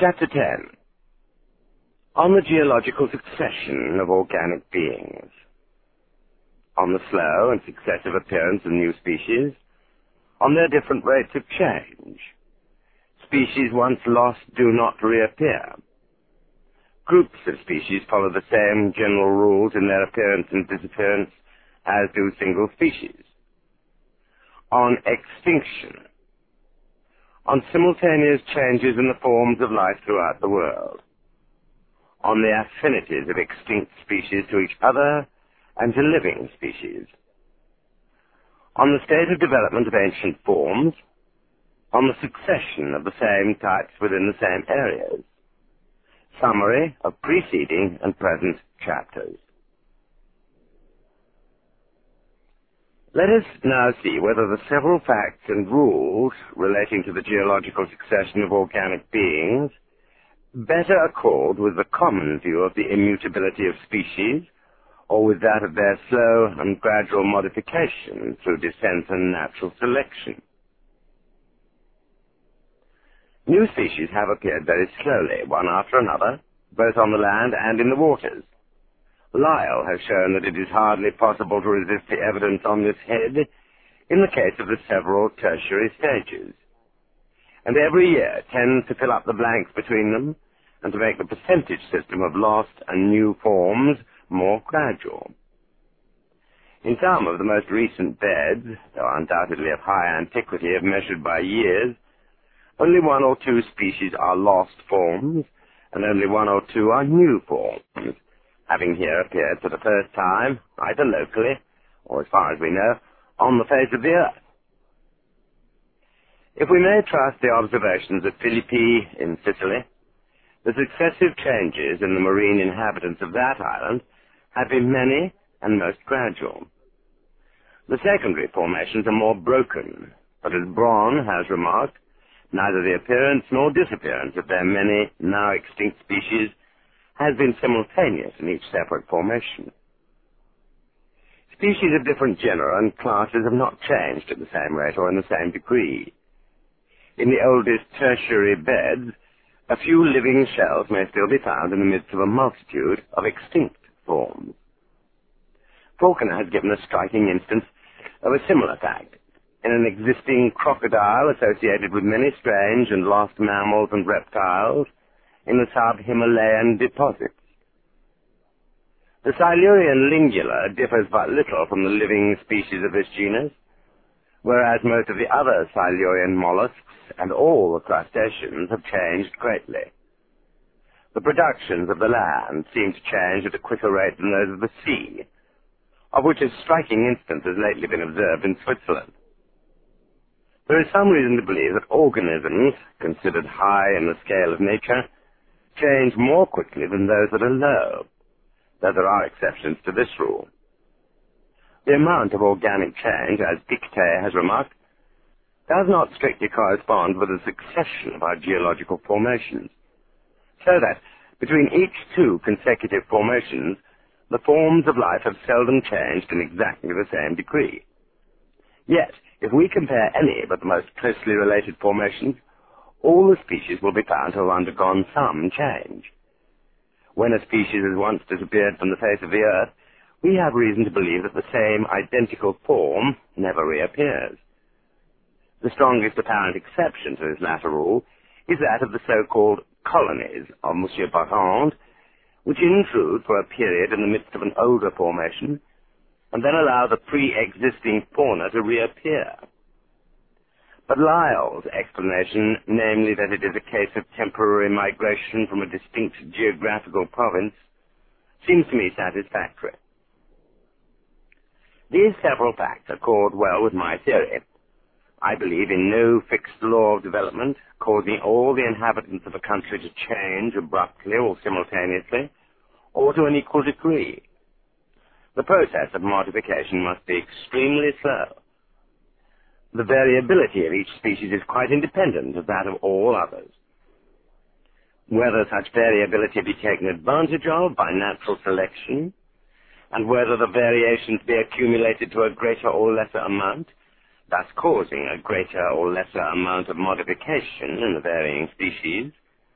Chapter 10. On the geological succession of organic beings. On the slow and successive appearance of new species. On their different rates of change. Species once lost do not reappear. Groups of species follow the same general rules in their appearance and disappearance as do single species. On extinction. On simultaneous changes in the forms of life throughout the world. On the affinities of extinct species to each other and to living species. On the state of development of ancient forms. On the succession of the same types within the same areas. Summary of preceding and present chapters. Let us now see whether the several facts and rules relating to the geological succession of organic beings better accord with the common view of the immutability of species, or with that of their slow and gradual modification through descent and natural selection. New species have appeared very slowly, one after another, both on the land and in the waters. Lyell has shown that it is hardly possible to resist the evidence on this head in the case of the several tertiary stages, and every year tends to fill up the blanks between them and to make the percentage system of lost and new forms more gradual. In some of the most recent beds, though undoubtedly of high antiquity if measured by years, only one or two species are lost forms, and only one or two are new forms, having here appeared for the first time, either locally, or as far as we know, on the face of the earth. If we may trust the observations of Philippi in Sicily, the successive changes in the marine inhabitants of that island have been many and most gradual. The secondary formations are more broken, but as Braun has remarked, neither the appearance nor disappearance of their many now extinct species has been simultaneous in each separate formation. Species of different genera and classes have not changed at the same rate or in the same degree. In the oldest tertiary beds, a few living shells may still be found in the midst of a multitude of extinct forms. Faulkner has given a striking instance of a similar fact in an existing crocodile associated with many strange and lost mammals and reptiles in the sub-Himalayan deposits. The Silurian lingula differs but little from the living species of this genus, whereas most of the other Silurian mollusks and all the crustaceans have changed greatly. The productions of the land seem to change at a quicker rate than those of the sea, of which a striking instance has lately been observed in Switzerland. There is some reason to believe that organisms, considered high in the scale of nature, change more quickly than those that are low, though there are exceptions to this rule. The amount of organic change, as Pictet has remarked, does not strictly correspond with the succession of our geological formations, so that between each two consecutive formations, the forms of life have seldom changed in exactly the same degree. Yet, if we compare any but the most closely related formations, all the species will be found to have undergone some change. When a species has once disappeared from the face of the earth, we have reason to believe that the same identical form never reappears. The strongest apparent exception to this latter rule is that of the so-called colonies of M. Barrande, which intrude for a period in the midst of an older formation, and then allow the pre-existing fauna to reappear. But Lyell's explanation, namely that it is a case of temporary migration from a distinct geographical province, seems to me satisfactory. These several facts accord well with my theory. I believe in no fixed law of development causing all the inhabitants of a country to change abruptly or simultaneously, or to an equal degree. The process of modification must be extremely slow. The variability of each species is quite independent of that of all others. Whether such variability be taken advantage of by natural selection, and whether the variations be accumulated to a greater or lesser amount, thus causing a greater or lesser amount of modification in the varying species,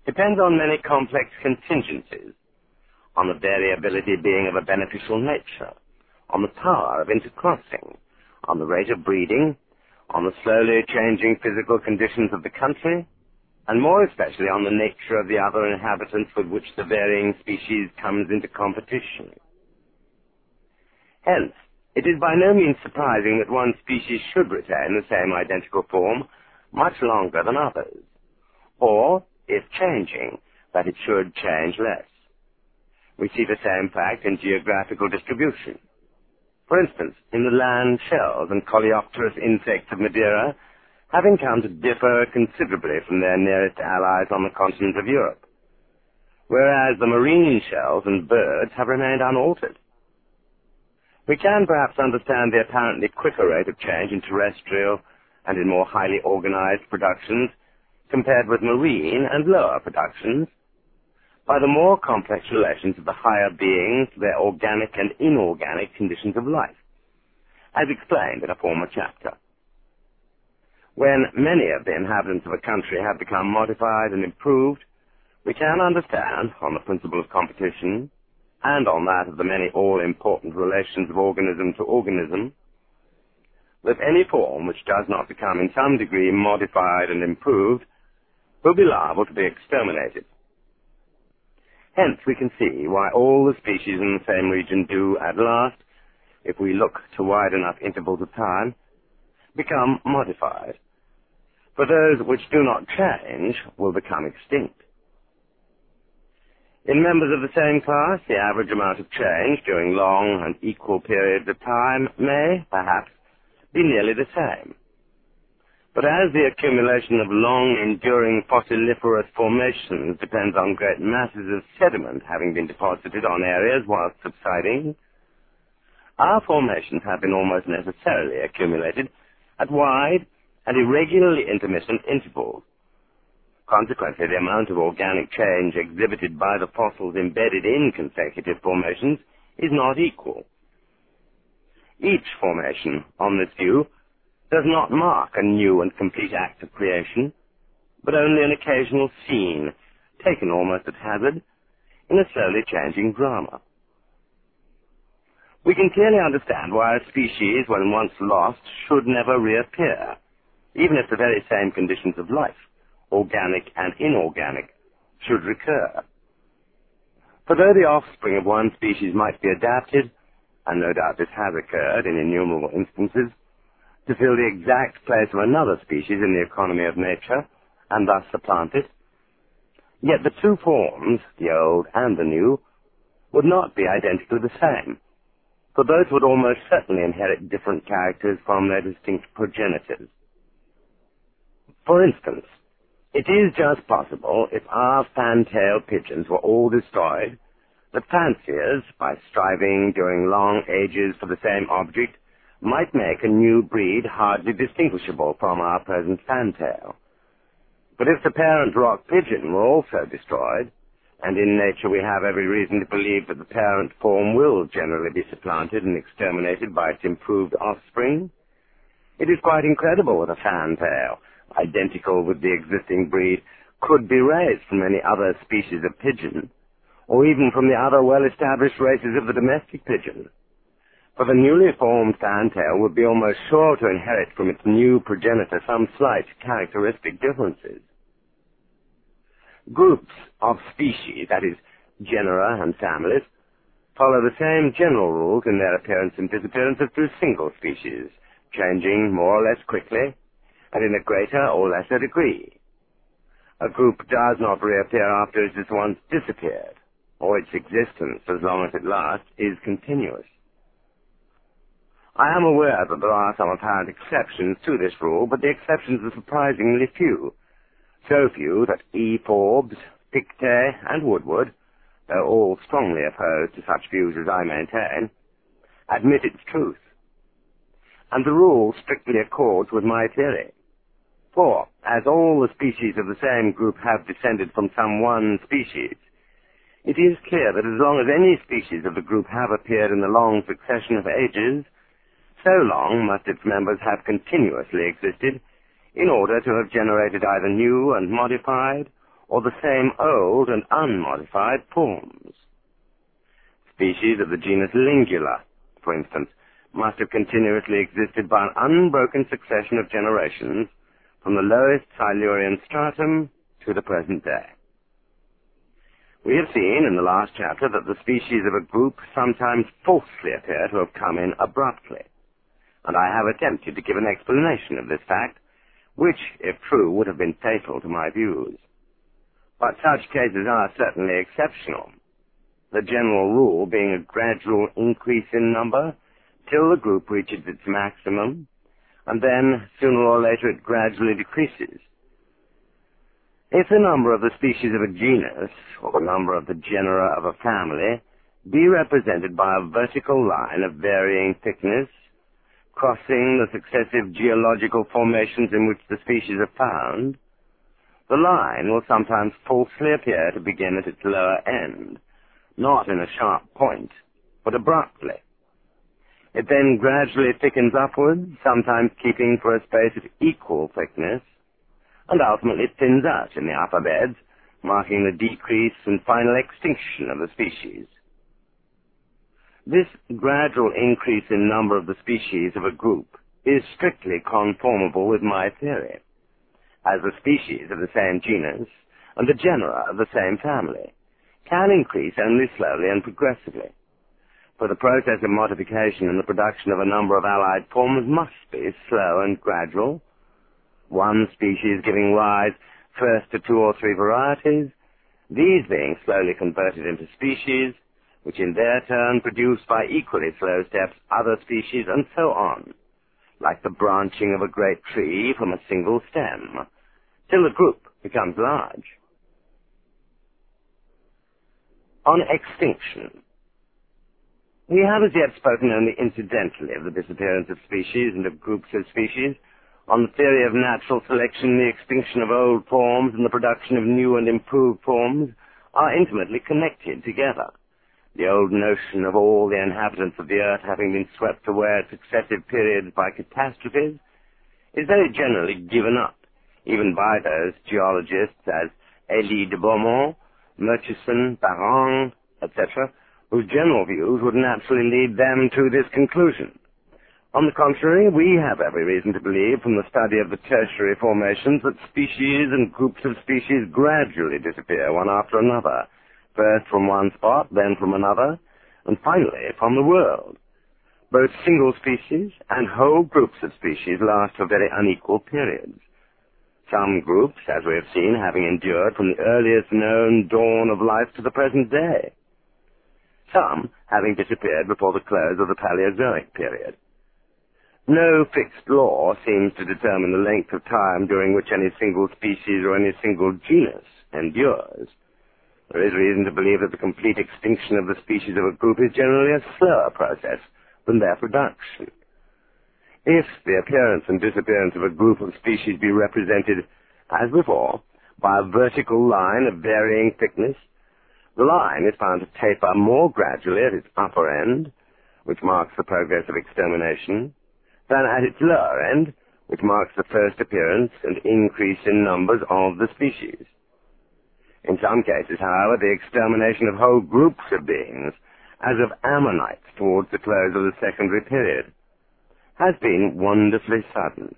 depends on many complex contingencies, on the variability being of a beneficial nature, on the power of intercrossing, on the rate of breeding, on the slowly changing physical conditions of the country, and more especially on the nature of the other inhabitants with which the varying species comes into competition. Hence, it is by no means surprising that one species should retain the same identical form much longer than others, or, if changing, that it should change less. We see the same fact in geographical distribution. For instance, in the land shells and coleopterous insects of Madeira, having come to differ considerably from their nearest allies on the continent of Europe, whereas the marine shells and birds have remained unaltered. We can perhaps understand the apparently quicker rate of change in terrestrial and in more highly organized productions compared with marine and lower productions by the more complex relations of the higher beings to their organic and inorganic conditions of life, as explained in a former chapter. When many of the inhabitants of a country have become modified and improved, we can understand, on the principle of competition, and on that of the many all-important relations of organism to organism, that any form which does not become in some degree modified and improved will be liable to be exterminated. Hence we can see why all the species in the same region do at last, if we look to wide enough intervals of time, become modified. For those which do not change will become extinct. In members of the same class, the average amount of change during long and equal periods of time may, perhaps, be nearly the same. But as the accumulation of long-enduring fossiliferous formations depends on great masses of sediment having been deposited on areas while subsiding, our formations have been almost necessarily accumulated at wide and irregularly intermittent intervals. Consequently, the amount of organic change exhibited by the fossils embedded in consecutive formations is not equal. Each formation, on this view, does not mark a new and complete act of creation, but only an occasional scene, taken almost at hazard, in a slowly changing drama. We can clearly understand why a species, when once lost, should never reappear, even if the very same conditions of life, organic and inorganic, should recur. For though the offspring of one species might be adapted, and no doubt this has occurred in innumerable instances, to fill the exact place of another species in the economy of nature, and thus supplant it, yet the two forms, the old and the new, would not be identically the same, for both would almost certainly inherit different characters from their distinct progenitors. For instance, it is just possible, if our fantail pigeons were all destroyed, that fanciers, by striving during long ages for the same object, might make a new breed hardly distinguishable from our present fantail. But if the parent rock pigeon were also destroyed, and in nature we have every reason to believe that the parent form will generally be supplanted and exterminated by its improved offspring, it is quite incredible that a fantail, identical with the existing breed, could be raised from any other species of pigeon, or even from the other well-established races of the domestic pigeon. For the newly formed fantail would be almost sure to inherit from its new progenitor some slight characteristic differences. Groups of species, that is, genera and families, follow the same general rules in their appearance and disappearance as do single species, changing more or less quickly, and in a greater or lesser degree. A group does not reappear after it has once disappeared, or its existence, as long as it lasts, is continuous. I am aware that there are some apparent exceptions to this rule, but the exceptions are surprisingly few. So few that E. Forbes, Pictet, and Woodward, though all strongly opposed to such views as I maintain, admit its truth. And the rule strictly accords with my theory. For, as all the species of the same group have descended from some one species, it is clear that as long as any species of the group have appeared in the long succession of ages, so long must its members have continuously existed in order to have generated either new and modified, or the same old and unmodified forms. Species of the genus Lingula, for instance, must have continuously existed by an unbroken succession of generations from the lowest Silurian stratum to the present day. We have seen in the last chapter that the species of a group sometimes falsely appear to have come in abruptly, and I have attempted to give an explanation of this fact, which, if true, would have been fatal to my views. But such cases are certainly exceptional, the general rule being a gradual increase in number till the group reaches its maximum, and then, sooner or later, it gradually decreases. If the number of the species of a genus, or the number of the genera of a family, be represented by a vertical line of varying thickness, crossing the successive geological formations in which the species are found, the line will sometimes falsely appear to begin at its lower end, not in a sharp point, but abruptly. It then gradually thickens upwards, sometimes keeping for a space of equal thickness, and ultimately thins out in the upper beds, marking the decrease and final extinction of the species. This gradual increase in number of the species of a group is strictly conformable with my theory, as the species of the same genus and the genera of the same family can increase only slowly and progressively, for the process of modification and the production of a number of allied forms must be slow and gradual, one species giving rise first to 2 or 3 varieties, these being slowly converted into species, which in their turn produce by equally slow steps other species, and so on, like the branching of a great tree from a single stem, till the group becomes large. On extinction. We have as yet spoken only incidentally of the disappearance of species and of groups of species. On the theory of natural selection, the extinction of old forms and the production of new and improved forms are intimately connected together. The old notion of all the inhabitants of the earth having been swept away at successive periods by catastrophes is very generally given up, even by those geologists as Elie de Beaumont, Murchison, Barrand, etc., whose general views would naturally lead them to this conclusion. On the contrary, we have every reason to believe from the study of the tertiary formations that species and groups of species gradually disappear one after another, first from one spot, then from another, and finally from the world. Both single species and whole groups of species last for very unequal periods. Some groups, as we have seen, having endured from the earliest known dawn of life to the present day. Some having disappeared before the close of the Paleozoic period. No fixed law seems to determine the length of time during which any single species or any single genus endures. There is reason to believe that the complete extinction of the species of a group is generally a slower process than their production. If the appearance and disappearance of a group of species be represented, as before, by a vertical line of varying thickness, the line is found to taper more gradually at its upper end, which marks the progress of extermination, than at its lower end, which marks the first appearance and increase in numbers of the species. In some cases, however, the extermination of whole groups of beings, as of ammonites towards the close of the secondary period, has been wonderfully sudden.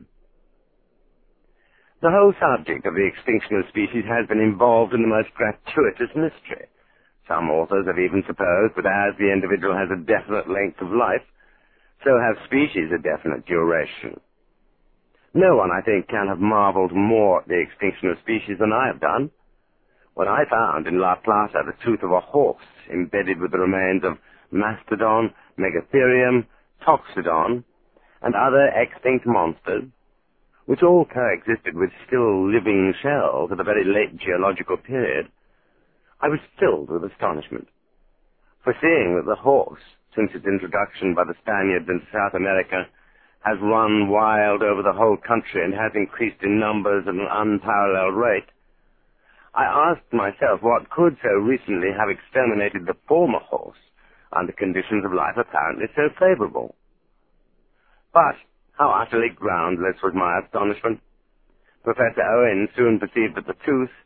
The whole subject of the extinction of species has been involved in the most gratuitous mystery. Some authors have even supposed that as the individual has a definite length of life, so have species a definite duration. No one, I think, can have marveled more at the extinction of species than I have done. When I found in La Plata the tooth of a horse embedded with the remains of Mastodon, Megatherium, Toxodon, and other extinct monsters, which all coexisted with still living shells at a very late geological period, I was filled with astonishment. For seeing that the horse, since its introduction by the Spaniards into South America, has run wild over the whole country and has increased in numbers at an unparalleled rate, I asked myself what could so recently have exterminated the former horse under conditions of life apparently so favorable. But how utterly groundless was my astonishment. Professor Owen soon perceived that the tooth,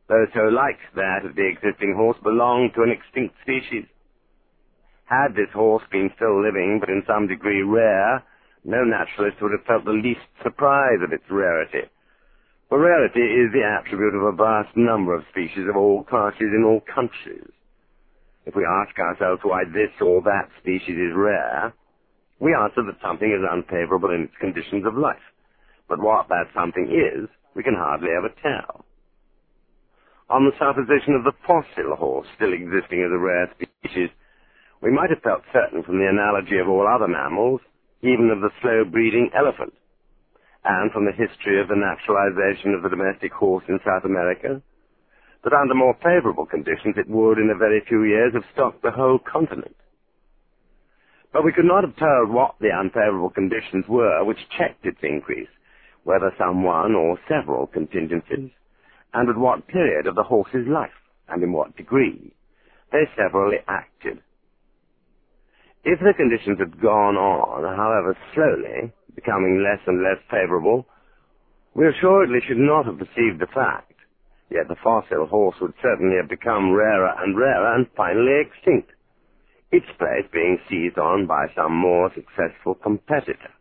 though so like that of the existing horse, belonged to an extinct species. Had this horse been still living, but in some degree rare, no naturalist would have felt the least surprise at its rarity. For rarity is the attribute of a vast number of species of all classes in all countries. If we ask ourselves why this or that species is rare, we answer that something is unfavorable in its conditions of life. But what that something is, we can hardly ever tell. On the supposition of the fossil horse still existing as a rare species, we might have felt certain from the analogy of all other mammals, even of the slow-breeding elephant, and from the history of the naturalization of the domestic horse in South America, that under more favorable conditions it would, in a very few years, have stocked the whole continent. But we could not have told what the unfavorable conditions were which checked its increase, whether some one or several contingencies, and at what period of the horse's life, and in what degree, they severally acted. If the conditions had gone on, however slowly, becoming less and less favorable, we assuredly should not have perceived the fact, yet the fossil horse would certainly have become rarer and finally extinct, its place being seized on by some more successful competitor.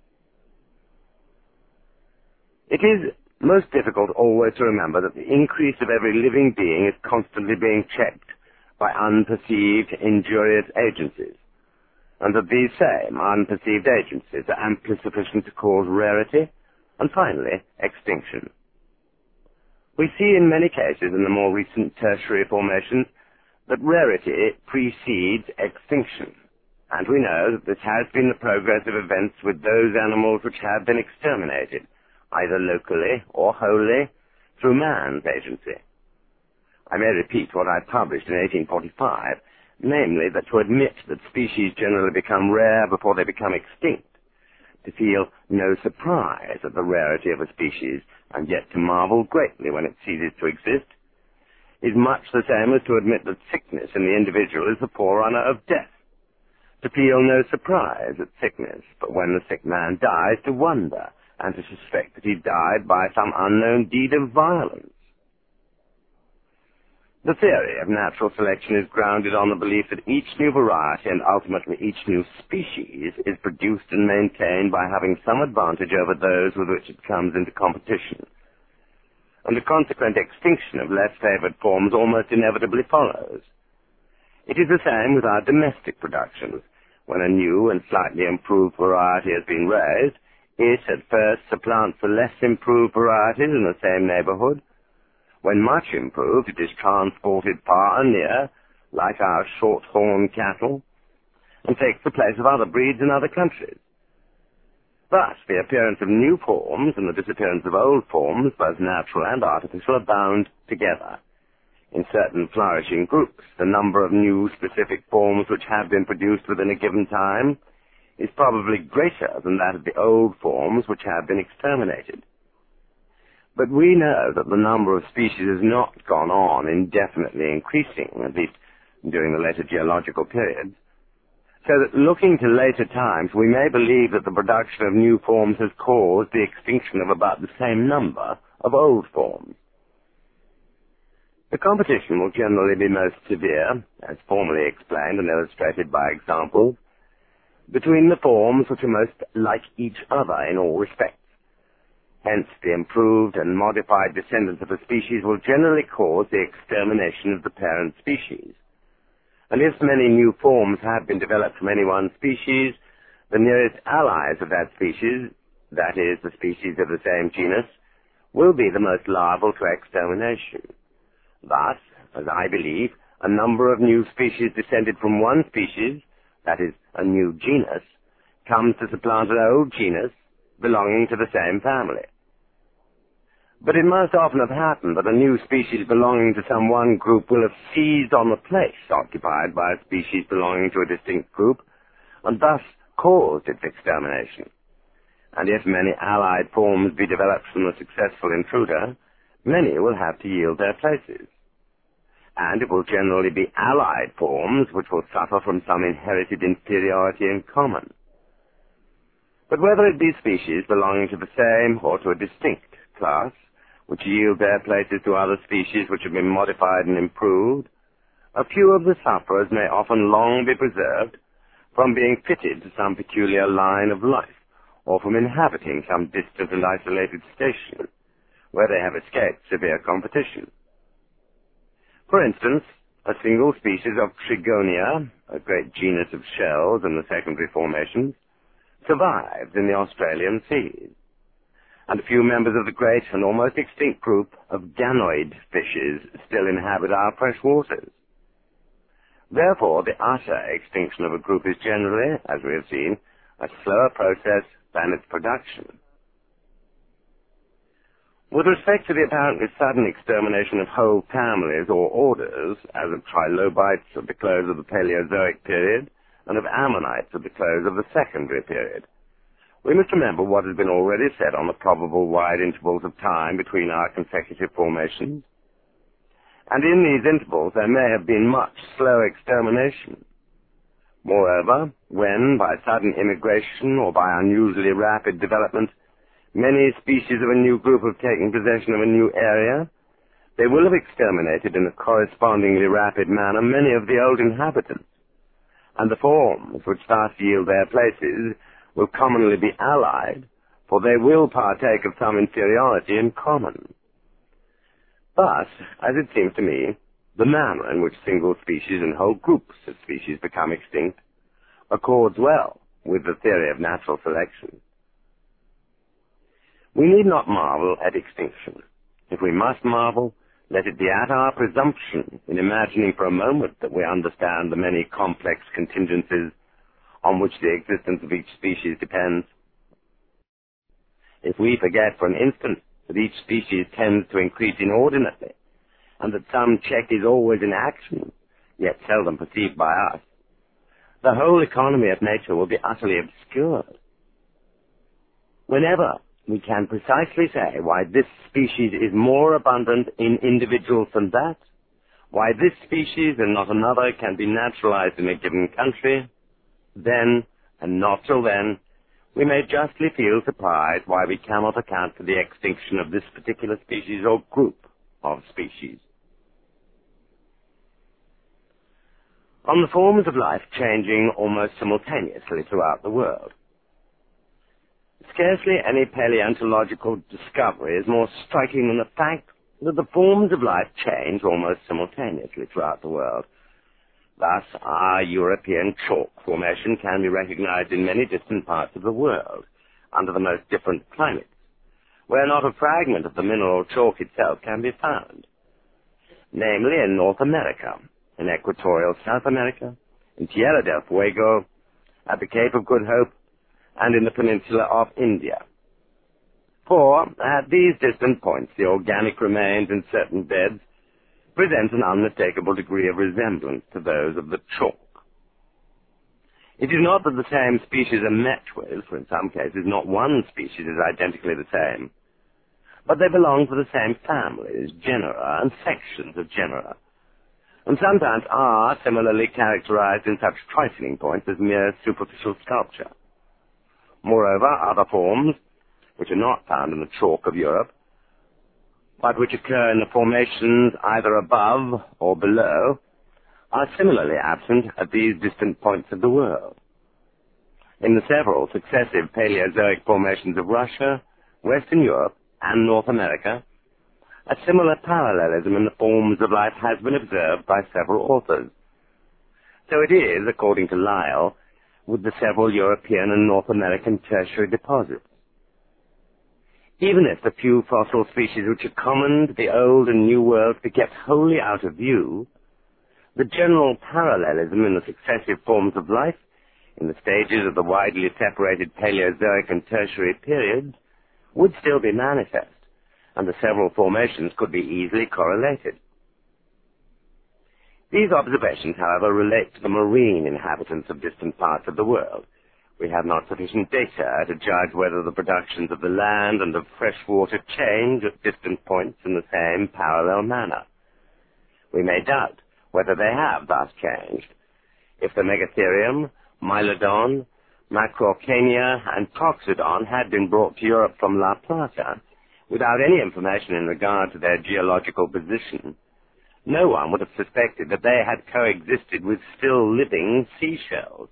It is most difficult always to remember that the increase of every living being is constantly being checked by unperceived injurious agencies, and that these same unperceived agencies are amply sufficient to cause rarity and finally extinction. We see in many cases in the more recent tertiary formations that rarity precedes extinction, and we know that this has been the progress of events with those animals which have been exterminated, either locally or wholly, through man's agency. I may repeat what I published in 1845, namely that to admit that species generally become rare before they become extinct, to feel no surprise at the rarity of a species, and yet to marvel greatly when it ceases to exist, is much the same as to admit that sickness in the individual is the forerunner of death. To feel no surprise at sickness, but when the sick man dies, to wonder, and to suspect that he died by some unknown deed of violence. The theory of natural selection is grounded on the belief that each new variety and ultimately each new species is produced and maintained by having some advantage over those with which it comes into competition, and the consequent extinction of less favored forms almost inevitably follows. It is the same with our domestic productions. When a new and slightly improved variety has been raised, it at first supplants the less improved varieties in the same neighborhood. When much improved, it is transported far and near, like our short-horn cattle, and takes the place of other breeds in other countries. Thus, the appearance of new forms and the disappearance of old forms, both natural and artificial, are bound together. In certain flourishing groups, the number of new specific forms which have been produced within a given time is probably greater than that of the old forms which have been exterminated. But we know that the number of species has not gone on indefinitely increasing, at least during the later geological periods, so that looking to later times, we may believe that the production of new forms has caused the extinction of about the same number of old forms. The competition will generally be most severe, as formerly explained and illustrated by examples, between the forms which are most like each other in all respects. Hence, the improved and modified descendants of a species will generally cause the extermination of the parent species. And if many new forms have been developed from any one species, the nearest allies of that species, that is, the species of the same genus, will be the most liable to extermination. Thus, as I believe, a number of new species descended from one species, that is, a new genus, comes to supplant an old genus belonging to the same family. But it must often have happened that a new species belonging to some one group will have seized on the place occupied by a species belonging to a distinct group, and thus caused its extermination. And if many allied forms be developed from the successful intruder, many will have to yield their places. And it will generally be allied forms which will suffer from some inherited inferiority in common. But whether it be species belonging to the same or to a distinct class, which yield their places to other species which have been modified and improved, a few of the sufferers may often long be preserved from being fitted to some peculiar line of life, or from inhabiting some distant and isolated station, where they have escaped severe competition. For instance, a single species of Trigonia, a great genus of shells and the secondary formations, survives in the Australian seas, and a few members of the great and almost extinct group of ganoid fishes still inhabit our fresh waters. Therefore, the utter extinction of a group is generally, as we have seen, a slower process than its production. With respect to the apparently sudden extermination of whole families or orders, as of trilobites at the close of the Paleozoic period and of ammonites at the close of the Secondary period, we must remember what has been already said on the probable wide intervals of time between our consecutive formations. And in these intervals there may have been much slow extermination. Moreover, when, by sudden immigration or by unusually rapid development, many species of a new group have taken possession of a new area, they will have exterminated in a correspondingly rapid manner many of the old inhabitants, and the forms which thus yield their places will commonly be allied, for they will partake of some inferiority in common. Thus, as it seems to me, the manner in which single species and whole groups of species become extinct accords well with the theory of natural selection. We need not marvel at extinction. If we must marvel, let it be at our presumption in imagining for a moment that we understand the many complex contingencies on which the existence of each species depends. If we forget for an instant that each species tends to increase inordinately, and that some check is always in action, yet seldom perceived by us, the whole economy of nature will be utterly obscured. Whenever we can precisely say why this species is more abundant in individuals than that, why this species and not another can be naturalized in a given country, then, and not till then, we may justly feel surprised why we cannot account for the extinction of this particular species or group of species. On the forms of life changing almost simultaneously throughout the world. Scarcely any paleontological discovery is more striking than the fact that the forms of life change almost simultaneously throughout the world. Thus, our European chalk formation can be recognized in many distant parts of the world, under the most different climates, where not a fragment of the mineral chalk itself can be found, namely in North America, in equatorial South America, in Tierra del Fuego, at the Cape of Good Hope, and in the peninsula of India. For, at these distant points, the organic remains in certain beds present an unmistakable degree of resemblance to those of the chalk. It is not that the same species are met with, for in some cases not one species is identically the same, but they belong to the same families, genera, and sections of genera, and sometimes are similarly characterized in such trifling points as mere superficial sculpture. Moreover, other forms, which are not found in the chalk of Europe, but which occur in the formations either above or below, are similarly absent at these distant points of the world. In the several successive Paleozoic formations of Russia, Western Europe, and North America, a similar parallelism in the forms of life has been observed by several authors. So it is, according to Lyell, with the several European and North American tertiary deposits. Even if the few fossil species which are common to the Old and New World be kept wholly out of view, the general parallelism in the successive forms of life, in the stages of the widely separated Paleozoic and Tertiary periods, would still be manifest, and the several formations could be easily correlated. These observations, however, relate to the marine inhabitants of distant parts of the world. We have not sufficient data to judge whether the productions of the land and of fresh water change at distant points in the same parallel manner. We may doubt whether they have thus changed. If the Megatherium, Mylodon, Macrauchenia, and Toxodon had been brought to Europe from La Plata, without any information in regard to their geological position, no one would have suspected that they had coexisted with still living seashells.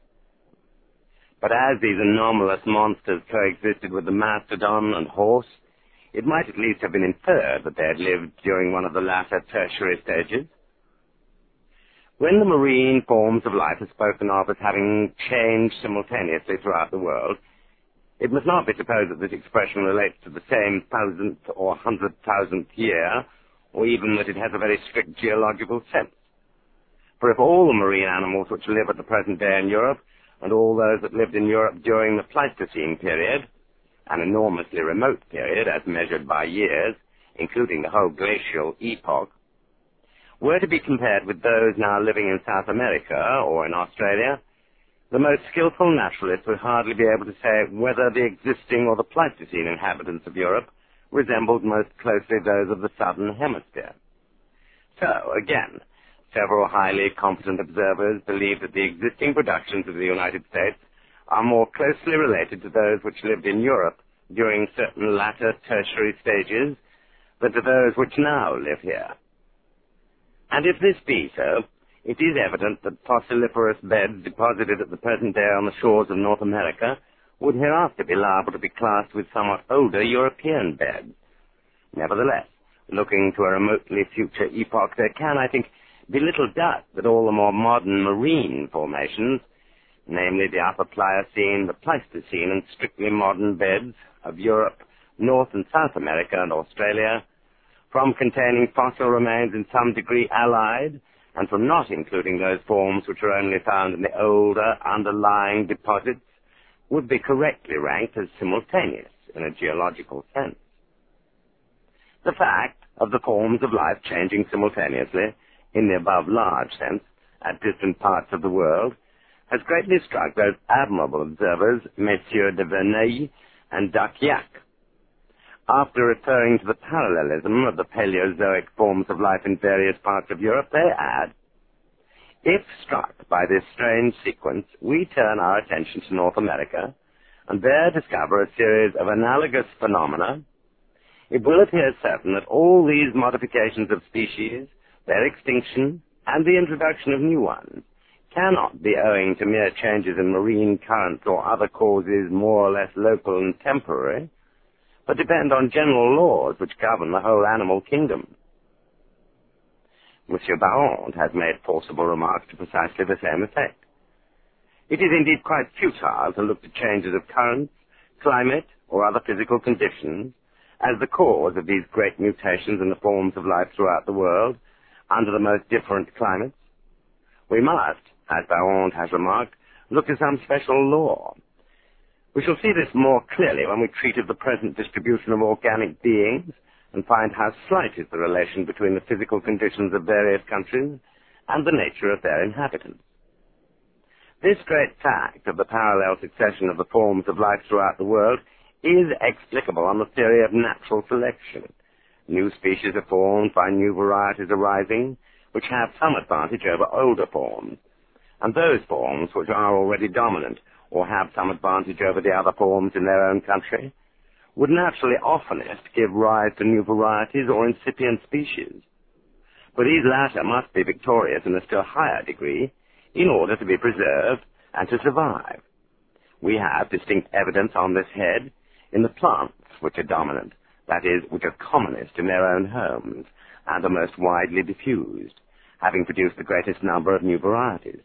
But as these anomalous monsters coexisted with the mastodon and horse, it might at least have been inferred that they had lived during one of the latter tertiary stages. When the marine forms of life are spoken of as having changed simultaneously throughout the world, it must not be supposed that this expression relates to the same 1,000th or 100,000th year, or even that it has a very strict geological sense. For if all the marine animals which live at the present day in Europe, and all those that lived in Europe during the Pleistocene period, an enormously remote period as measured by years, including the whole glacial epoch, were to be compared with those now living in South America or in Australia, the most skillful naturalist would hardly be able to say whether the existing or the Pleistocene inhabitants of Europe resembled most closely those of the southern hemisphere. So, again, several highly competent observers believe that the existing productions of the United States are more closely related to those which lived in Europe during certain latter tertiary stages than to those which now live here. And if this be so, it is evident that fossiliferous beds deposited at the present day on the shores of North America would hereafter be liable to be classed with somewhat older European beds. Nevertheless, looking to a remotely future epoch, there can, I think, be little doubt that all the more modern marine formations, namely the Upper Pliocene, the Pleistocene, and strictly modern beds of Europe, North and South America, and Australia, from containing fossil remains in some degree allied, and from not including those forms which are only found in the older underlying deposits, would be correctly ranked as simultaneous in a geological sense. The fact of the forms of life changing simultaneously, in the above large sense, at distant parts of the world, has greatly struck those admirable observers, Messieurs de Verneuil and D'Archiac. After referring to the parallelism of the Paleozoic forms of life in various parts of Europe, they add, if struck by this strange sequence, we turn our attention to North America, and there discover a series of analogous phenomena, it will appear certain that all these modifications of species, their extinction, and the introduction of new ones, cannot be owing to mere changes in marine currents or other causes more or less local and temporary, but depend on general laws which govern the whole animal kingdom. Monsieur Barrande has made forcible remarks to precisely the same effect. It is indeed quite futile to look to changes of currents, climate, or other physical conditions as the cause of these great mutations in the forms of life throughout the world under the most different climates. We must, as Barrande has remarked, look to some special law. We shall see this more clearly when we treat of the present distribution of organic beings and find how slight is the relation between the physical conditions of various countries and the nature of their inhabitants. This great fact of the parallel succession of the forms of life throughout the world is explicable on the theory of natural selection. New species are formed by new varieties arising, which have some advantage over older forms, and those forms which are already dominant or have some advantage over the other forms in their own country, would naturally oftenest give rise to new varieties or incipient species. But these latter must be victorious in a still higher degree in order to be preserved and to survive. We have distinct evidence on this head in the plants which are dominant, that is, which are commonest in their own homes and are most widely diffused, having produced the greatest number of new varieties.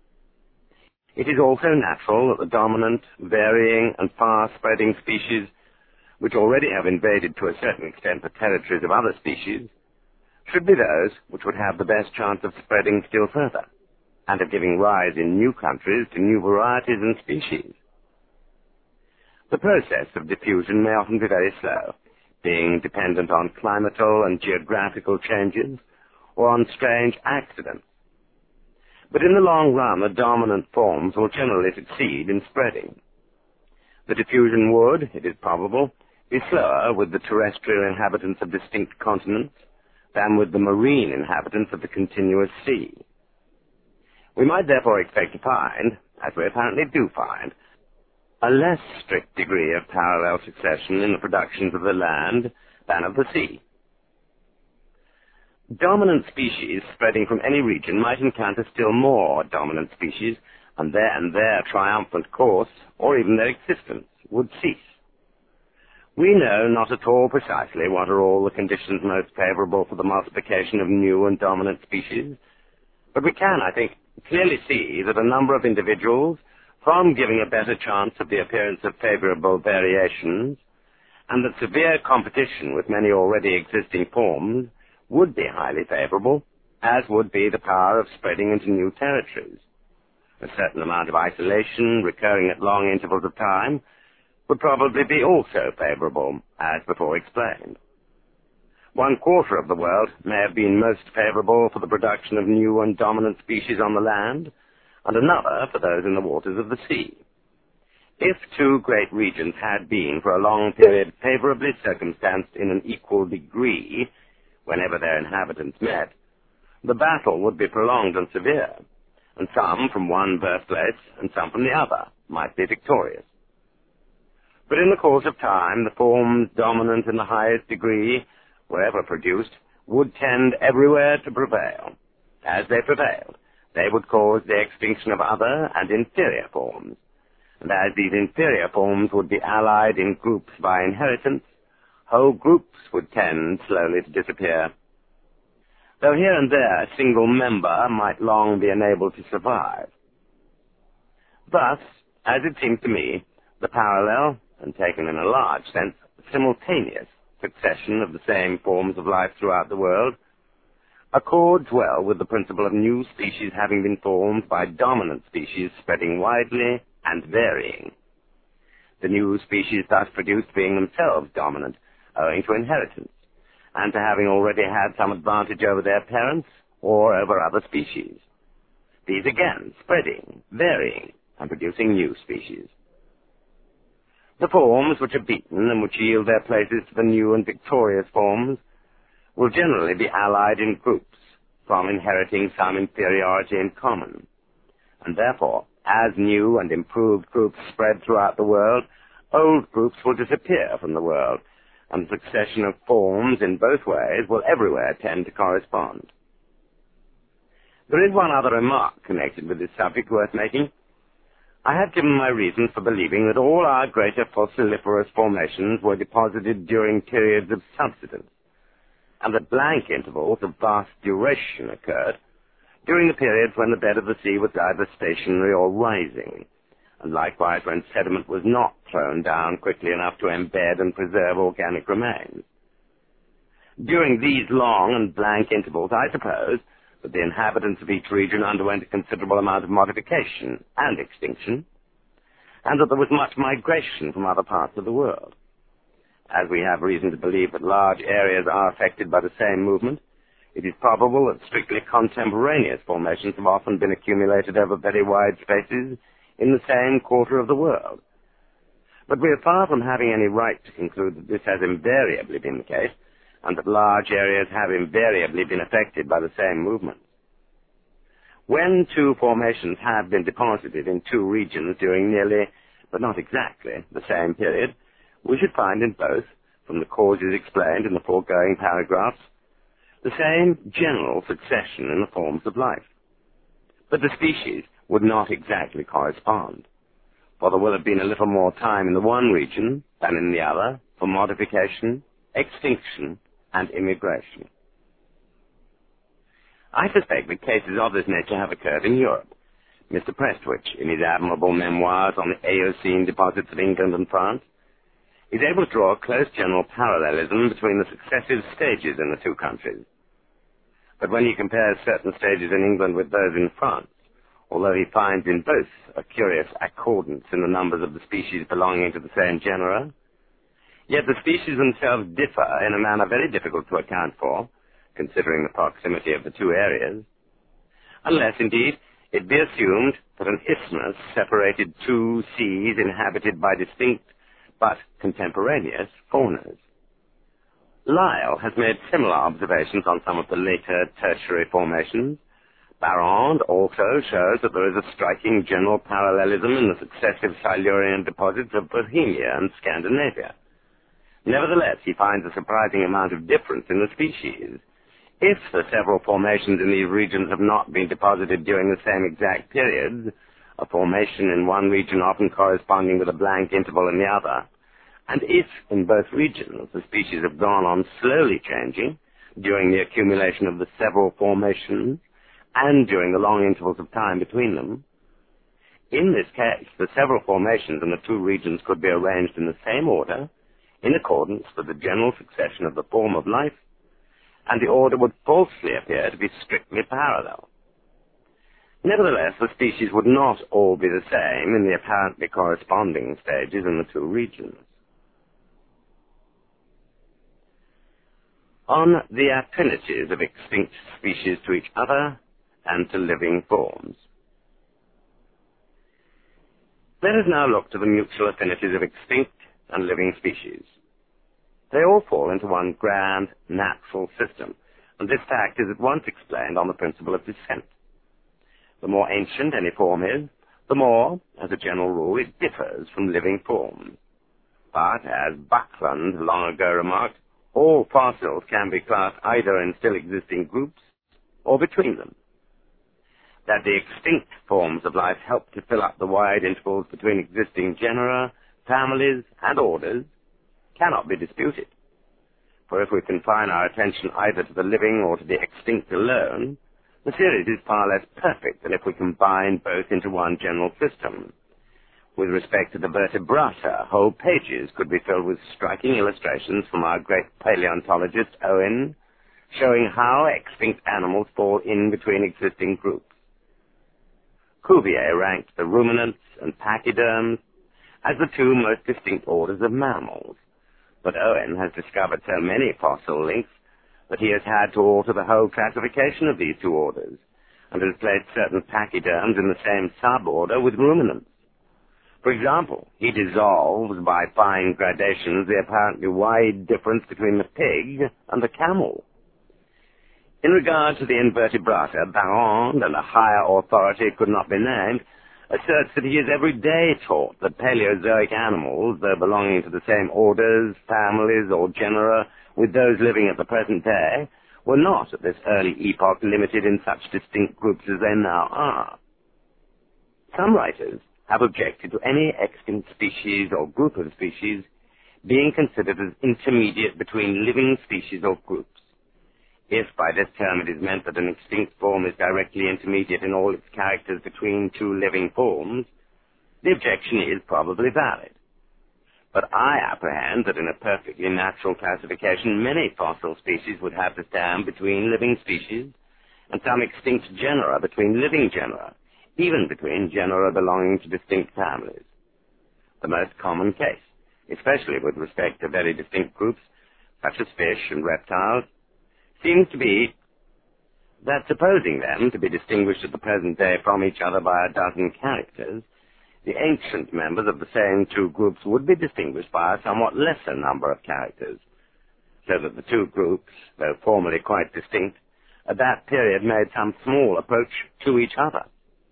It is also natural that the dominant, varying, and far-spreading species, which already have invaded to a certain extent the territories of other species, should be those which would have the best chance of spreading still further, and of giving rise in new countries to new varieties and species. The process of diffusion may often be very slow, being dependent on climatal and geographical changes, or on strange accidents. But in the long run, the dominant forms will generally succeed in spreading. The diffusion would, it is probable, be slower with the terrestrial inhabitants of distinct continents than with the marine inhabitants of the continuous sea. We might therefore expect to find, as we apparently do find, a less strict degree of parallel succession in the productions of the land than of the sea. Dominant species spreading from any region might encounter still more dominant species, and then their triumphant course, or even their existence, would cease. We know not at all precisely what are all the conditions most favorable for the multiplication of new and dominant species, but we can, I think, clearly see that a number of individuals, from giving a better chance of the appearance of favorable variations, and that severe competition with many already existing forms would be highly favorable, as would be the power of spreading into new territories. A certain amount of isolation, recurring at long intervals of time, would probably be also favorable, as before explained. 1/4 of the world may have been most favorable for the production of new and dominant species on the land, and another for those in the waters of the sea. If two great regions had been for a long period favorably circumstanced in an equal degree, whenever their inhabitants met, the battle would be prolonged and severe, and some from one birthplace and some from the other might be victorious. But in the course of time, the forms dominant in the highest degree, wherever produced, would tend everywhere to prevail. As they prevailed, they would cause the extinction of other and inferior forms, and as these inferior forms would be allied in groups by inheritance, whole groups would tend slowly to disappear. Though here and there a single member might long be enabled to survive. Thus, as it seems to me, the parallel, and taken in a large sense, simultaneous succession of the same forms of life throughout the world accords well with the principle of new species having been formed by dominant species spreading widely and varying. The new species thus produced being themselves dominant, owing to inheritance, and to having already had some advantage over their parents or over other species. These again spreading, varying, and producing new species. The forms which are beaten and which yield their places to the new and victorious forms will generally be allied in groups, from inheriting some inferiority in common, and therefore, as new and improved groups spread throughout the world, old groups will disappear from the world, and the succession of forms in both ways will everywhere tend to correspond. There is one other remark connected with this subject worth making. I have given my reasons for believing that all our greater fossiliferous formations were deposited during periods of subsidence, and that blank intervals of vast duration occurred during the periods when the bed of the sea was either stationary or rising, and likewise when sediment was not thrown down quickly enough to embed and preserve organic remains. During these long and blank intervals, I suppose that the inhabitants of each region underwent a considerable amount of modification and extinction, and that there was much migration from other parts of the world. As we have reason to believe that large areas are affected by the same movement, it is probable that strictly contemporaneous formations have often been accumulated over very wide spaces in the same quarter of the world. But we are far from having any right to conclude that this has invariably been the case, and that large areas have invariably been affected by the same movements. When two formations have been deposited in two regions during nearly, but not exactly, the same period, we should find in both, from the causes explained in the foregoing paragraphs, the same general succession in the forms of life. But the species would not exactly correspond, for there will have been a little more time in the one region than in the other for modification, extinction, and immigration. I suspect that cases of this nature have occurred in Europe. Mr. Prestwich, in his admirable memoirs on the Eocene deposits of England and France, is able to draw a close general parallelism between the successive stages in the two countries. But when he compares certain stages in England with those in France, although he finds in both a curious accordance in the numbers of the species belonging to the same genera, yet the species themselves differ in a manner very difficult to account for, considering the proximity of the two areas, unless, indeed, it be assumed that an isthmus separated two seas inhabited by distinct but contemporaneous faunas. Lyell has made similar observations on some of the later tertiary formations. Barrand also shows that there is a striking general parallelism in the successive Silurian deposits of Bohemia and Scandinavia. Nevertheless, he finds a surprising amount of difference in the species. If the several formations in these regions have not been deposited during the same exact periods, a formation in one region often corresponding with a blank interval in the other, and if in both regions the species have gone on slowly changing during the accumulation of the several formations and during the long intervals of time between them, in this case, the several formations in the two regions could be arranged in the same order, in accordance with the general succession of the form of life, and the order would falsely appear to be strictly parallel. Nevertheless, the species would not all be the same in the apparently corresponding stages in the two regions. On the affinities of extinct species to each other and to living forms. Let us now look to the mutual affinities of extinct and living species. They all fall into one grand natural system, and this fact is at once explained on the principle of descent. The more ancient any form is, the more, as a general rule, it differs from living forms. But, as Buckland long ago remarked, all fossils can be classed either in still existing groups or between them. That the extinct forms of life help to fill up the wide intervals between existing genera, families, and orders cannot be disputed. For if we confine our attention either to the living or to the extinct alone, the series is far less perfect than if we combine both into one general system. With respect to the vertebrata, whole pages could be filled with striking illustrations from our great paleontologist Owen, showing how extinct animals fall in between existing groups. Cuvier ranked the ruminants and pachyderms as the two most distinct orders of mammals, but Owen has discovered so many fossil links that he has had to alter the whole classification of these two orders, and has placed certain pachyderms in the same suborder with ruminants. For example, he dissolves by fine gradations the apparently wide difference between the pig and the camel. In regard to the invertebrata, Barrand, and a higher authority could not be named, asserts that he is every day taught that Paleozoic animals, though belonging to the same orders, families, or genera with those living at the present day, were not at this early epoch limited in such distinct groups as they now are. Some writers have objected to any extinct species or group of species being considered as intermediate between living species or groups. If by this term it is meant that an extinct form is directly intermediate in all its characters between two living forms, the objection is probably valid. But I apprehend that in a perfectly natural classification, many fossil species would have to stand between living species, and some extinct genera between living genera, even between genera belonging to distinct families. The most common case, especially with respect to very distinct groups, such as fish and reptiles, seems to be that supposing them to be distinguished at the present day from each other by a dozen characters, the ancient members of the same two groups would be distinguished by a somewhat lesser number of characters, so that the two groups, though formerly quite distinct, at that period made some small approach to each other.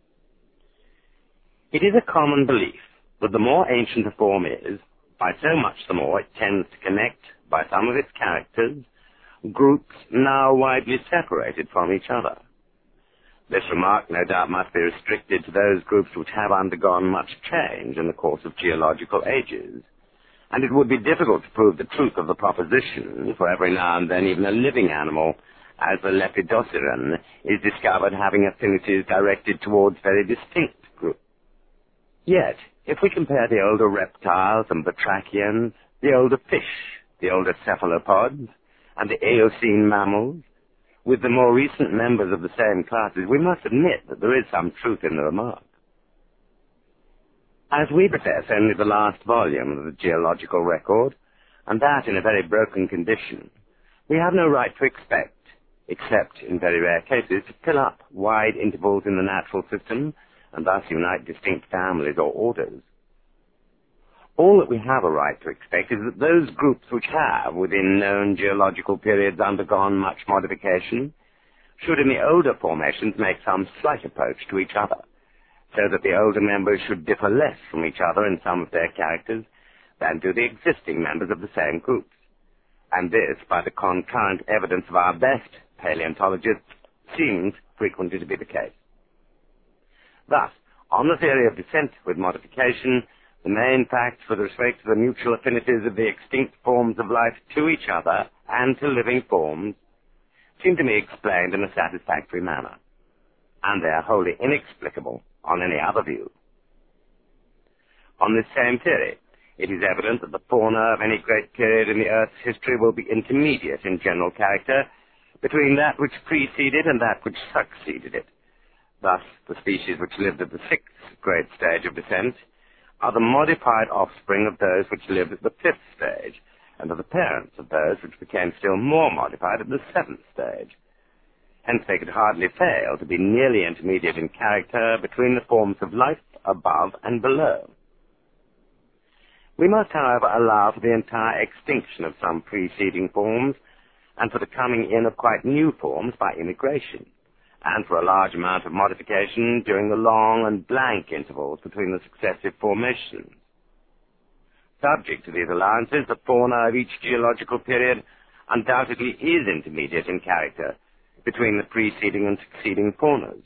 It is a common belief that the more ancient a form is, by so much the more it tends to connect, by some of its characters, groups now widely separated from each other. This remark, no doubt, must be restricted to those groups which have undergone much change in the course of geological ages, and it would be difficult to prove the truth of the proposition, for every now and then even a living animal, as the Lepidosiren, is discovered having affinities directed towards very distinct groups. Yet, if we compare the older reptiles and batrachians, the older fish, the older cephalopods, and the Eocene mammals, with the more recent members of the same classes, we must admit that there is some truth in the remark. As we possess only the last volume of the geological record, and that in a very broken condition, we have no right to expect, except in very rare cases, to fill up wide intervals in the natural system and thus unite distinct families or orders. All that we have a right to expect is that those groups which have, within known geological periods, undergone much modification, should in the older formations make some slight approach to each other, so that the older members should differ less from each other in some of their characters than do the existing members of the same groups. And this, by the concurrent evidence of our best paleontologists, seems frequently to be the case. Thus, on the theory of descent with modification, the main facts with respect to the mutual affinities of the extinct forms of life to each other and to living forms seem to me explained in a satisfactory manner, and they are wholly inexplicable on any other view. On this same theory, it is evident that the fauna of any great period in the Earth's history will be intermediate in general character between that which preceded and that which succeeded it. Thus, the species which lived at the sixth great stage of descent are the modified offspring of those which lived at the fifth stage, and are the parents of those which became still more modified at the seventh stage. Hence they could hardly fail to be nearly intermediate in character between the forms of life above and below. We must, however, allow for the entire extinction of some preceding forms, and for the coming in of quite new forms by immigration, and for a large amount of modification during the long and blank intervals between the successive formations. Subject to these allowances, the fauna of each geological period undoubtedly is intermediate in character between the preceding and succeeding faunas.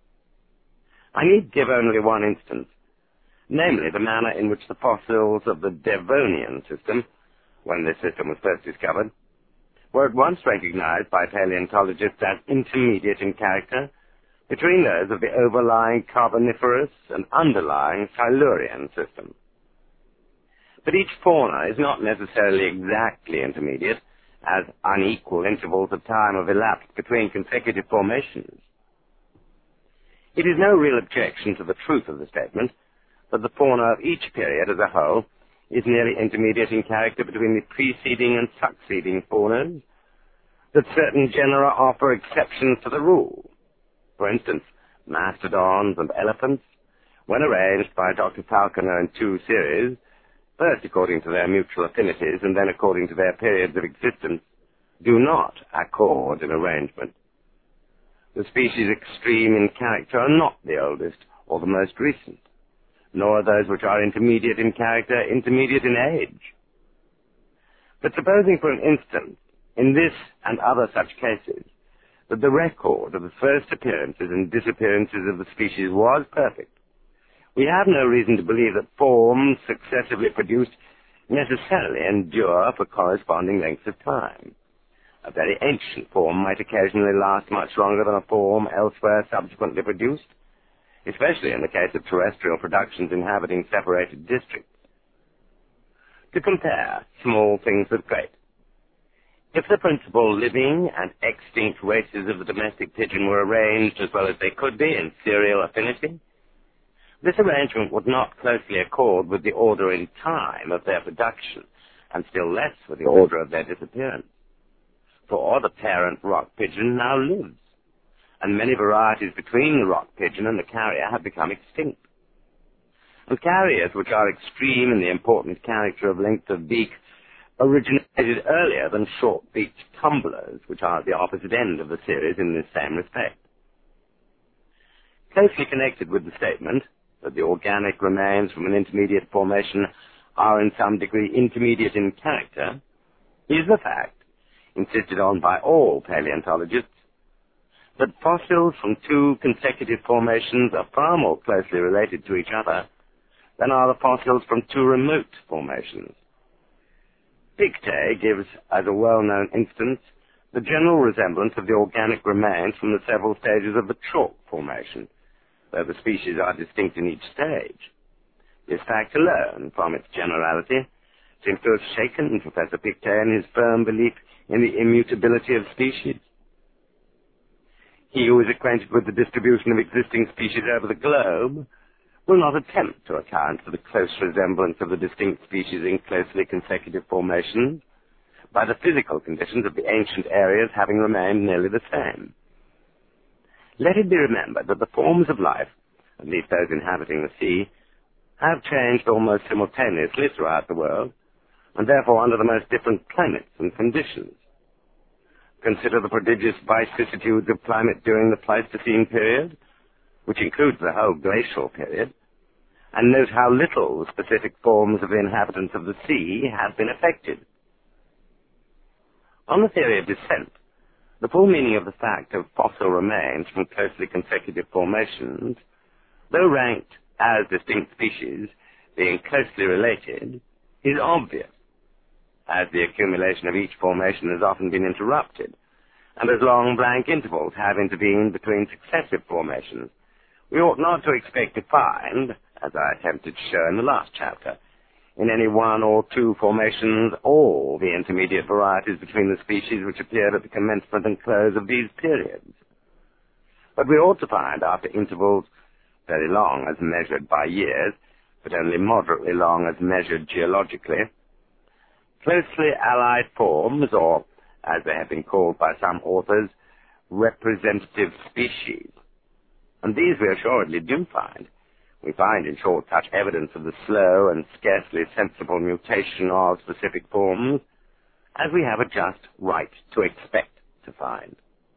I need give only one instance, namely the manner in which the fossils of the Devonian system, when this system was first discovered, were at once recognized by paleontologists as intermediate in character between those of the overlying Carboniferous and underlying Silurian system. But each fauna is not necessarily exactly intermediate, as unequal intervals of time have elapsed between consecutive formations. It is no real objection to the truth of the statement that the fauna of each period as a whole is nearly intermediate in character between the preceding and succeeding faunas, that certain genera offer exceptions to the rule. For instance, mastodons and elephants, when arranged by Dr. Falconer in two series, first according to their mutual affinities and then according to their periods of existence, do not accord in arrangement. The species extreme in character are not the oldest or the most recent, nor are those which are intermediate in character intermediate in age. But supposing for an instant, in this and other such cases, that the record of the first appearances and disappearances of the species was perfect, we have no reason to believe that forms successively produced necessarily endure for corresponding lengths of time. A very ancient form might occasionally last much longer than a form elsewhere subsequently produced, especially in the case of terrestrial productions inhabiting separated districts. To compare small things with great, if the principal living and extinct races of the domestic pigeon were arranged as well as they could be in serial affinity, this arrangement would not closely accord with the order in time of their production, and still less with the order of their disappearance. For the parent rock pigeon now lives, and many varieties between the rock pigeon and the carrier have become extinct. And carriers which are extreme in the important character of length of beak originated earlier than short-beaked tumblers, which are at the opposite end of the series in this same respect. Closely connected with the statement that the organic remains from an intermediate formation are in some degree intermediate in character is the fact, insisted on by all paleontologists, that fossils from two consecutive formations are far more closely related to each other than are the fossils from two remote formations. Pictet gives, as a well-known instance, the general resemblance of the organic remains from the several stages of the chalk formation, though the species are distinct in each stage. This fact alone, from its generality, seems to have shaken Professor Pictet in his firm belief in the immutability of species. He who is acquainted with the distribution of existing species over the globe will not attempt to account for the close resemblance of the distinct species in closely consecutive formations by the physical conditions of the ancient areas having remained nearly the same. Let it be remembered that the forms of life, at least those inhabiting the sea, have changed almost simultaneously throughout the world, and therefore under the most different climates and conditions. Consider the prodigious vicissitudes of climate during the Pleistocene period, which includes the whole glacial period, and note how little specific forms of the inhabitants of the sea have been affected. On the theory of descent, the full meaning of the fact of fossil remains from closely consecutive formations, though ranked as distinct species, being closely related, is obvious, as the accumulation of each formation has often been interrupted, and as long blank intervals have intervened between successive formations. We ought not to expect to find, as I attempted to show in the last chapter, in any one or two formations all the intermediate varieties between the species which appeared at the commencement and close of these periods. But we ought to find, after intervals very long as measured by years, but only moderately long as measured geologically, closely allied forms, or, as they have been called by some authors, representative species. And these we assuredly do find. We find, in short, such evidence of the slow and scarcely sensible mutation of specific forms as we have a just right to expect to find.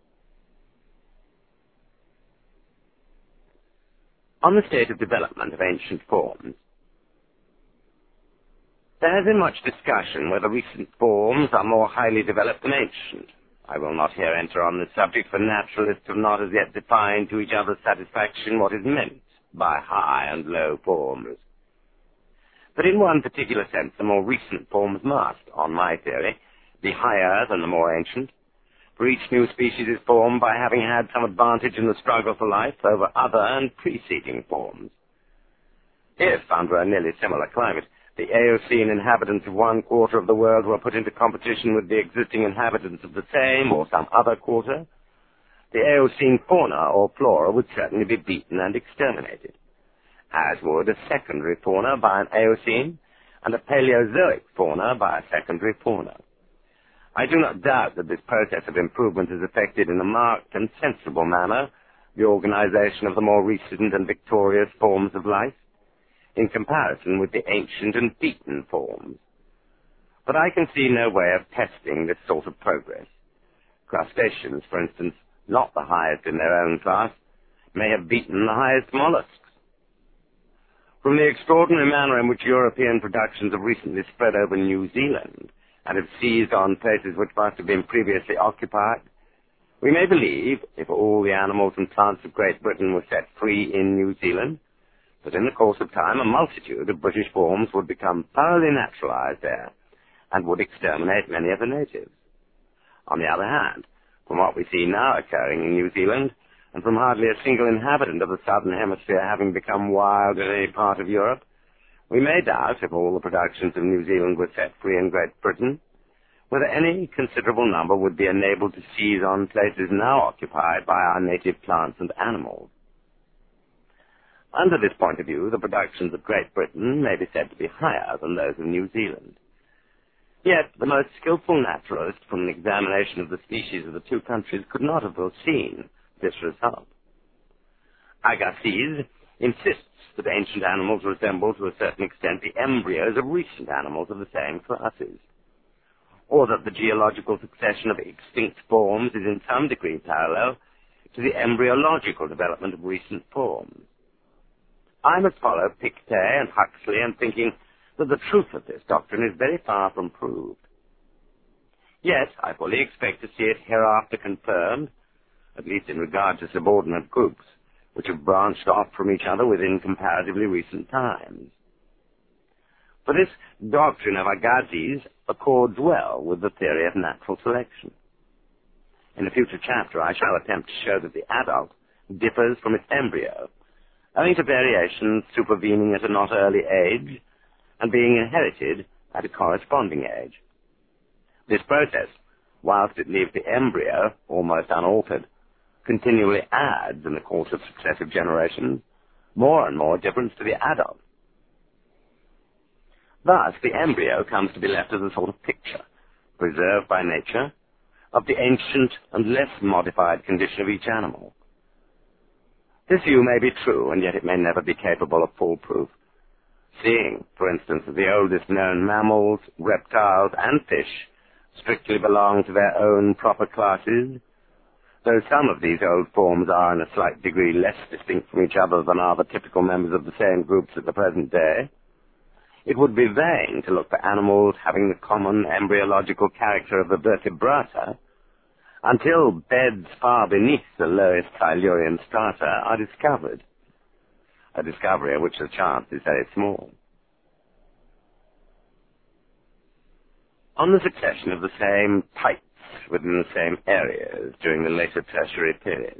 On the state of development of ancient forms, there has been much discussion whether recent forms are more highly developed than ancient. I will not here enter on this subject, for naturalists have not as yet defined to each other's satisfaction what is meant by high and low forms. But in one particular sense, the more recent forms must, on my theory, be higher than the more ancient, for each new species is formed by having had some advantage in the struggle for life over other and preceding forms. If, under a nearly similar climate, the Eocene inhabitants of one quarter of the world were put into competition with the existing inhabitants of the same or some other quarter, the Eocene fauna or flora would certainly be beaten and exterminated, as would a secondary fauna by an Eocene and a Paleozoic fauna by a secondary fauna. I do not doubt that this process of improvement has affected in a marked and sensible manner the organization of the more recent and victorious forms of life, in comparison with the ancient and beaten forms. But I can see no way of testing this sort of progress. Crustaceans, for instance, not the highest in their own class, may have beaten the highest mollusks. From the extraordinary manner in which European productions have recently spread over New Zealand and have seized on places which must have been previously occupied, we may believe, if all the animals and plants of Great Britain were set free in New Zealand, that in the course of time a multitude of British forms would become thoroughly naturalized there and would exterminate many of the natives. On the other hand, from what we see now occurring in New Zealand, and from hardly a single inhabitant of the southern hemisphere having become wild in any part of Europe, we may doubt, if all the productions of New Zealand were set free in Great Britain, whether any considerable number would be enabled to seize on places now occupied by our native plants and animals. Under this point of view, the productions of Great Britain may be said to be higher than those of New Zealand. Yet, the most skillful naturalist from an examination of the species of the two countries could not have foreseen this result. Agassiz insists that ancient animals resemble to a certain extent the embryos of recent animals of the same classes, or that the geological succession of extinct forms is in some degree parallel to the embryological development of recent forms. I must follow Pictet and Huxley in thinking that the truth of this doctrine is very far from proved. Yet I fully expect to see it hereafter confirmed, at least in regard to subordinate groups, which have branched off from each other within comparatively recent times. For this doctrine of Agassiz accords well with the theory of natural selection. In a future chapter I shall attempt to show that the adult differs from its embryo, owing to variations supervening at a not early age and being inherited at a corresponding age. This process, whilst it leaves the embryo almost unaltered, continually adds, in the course of successive generations, more and more difference to the adult. Thus, the embryo comes to be left as a sort of picture, preserved by nature, of the ancient and less modified condition of each animal. This view may be true, and yet it may never be capable of full proof. Seeing, for instance, that the oldest known mammals, reptiles, and fish strictly belong to their own proper classes, though some of these old forms are in a slight degree less distinct from each other than are the typical members of the same groups at the present day, it would be vain to look for animals having the common embryological character of the vertebrata until beds far beneath the lowest Silurian strata are discovered, a discovery of which the chance is very small. On the succession of the same types within the same areas during the later tertiary periods,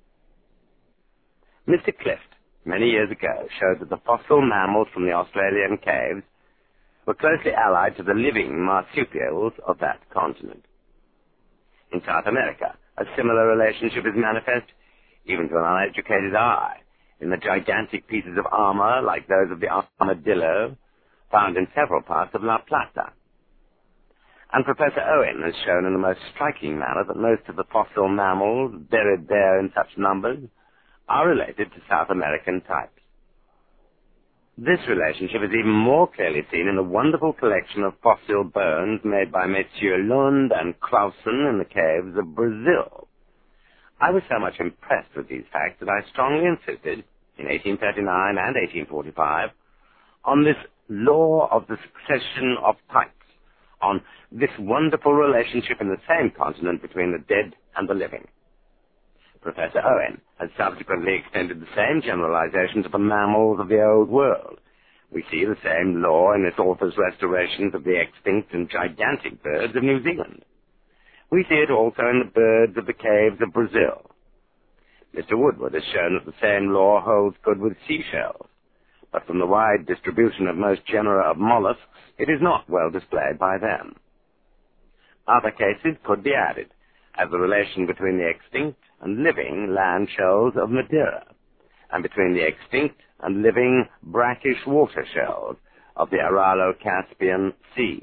Mr. Clift, many years ago, showed that the fossil mammals from the Australian caves were closely allied to the living marsupials of that continent. In South America, a similar relationship is manifest, even to an uneducated eye, in the gigantic pieces of armor, like those of the armadillo, found in several parts of La Plata. And Professor Owen has shown in the most striking manner that most of the fossil mammals buried there in such numbers are related to South American types. This relationship is even more clearly seen in the wonderful collection of fossil bones made by Messieurs Lund and Clausen in the caves of Brazil. I was so much impressed with these facts that I strongly insisted, in 1839 and 1845, on this law of the succession of types, on this wonderful relationship in the same continent between the dead and the living. Professor Owen has subsequently extended the same generalization to the mammals of the Old World. We see the same law in this author's restorations of the extinct and gigantic birds of New Zealand. We see it also in the birds of the caves of Brazil. Mr. Woodward has shown that the same law holds good with seashells, but from the wide distribution of most genera of mollusks, it is not well displayed by them. Other cases could be added, as the relation between the extinct and living land shells of Madeira, and between the extinct and living brackish water shells of the Aralo-Caspian Sea.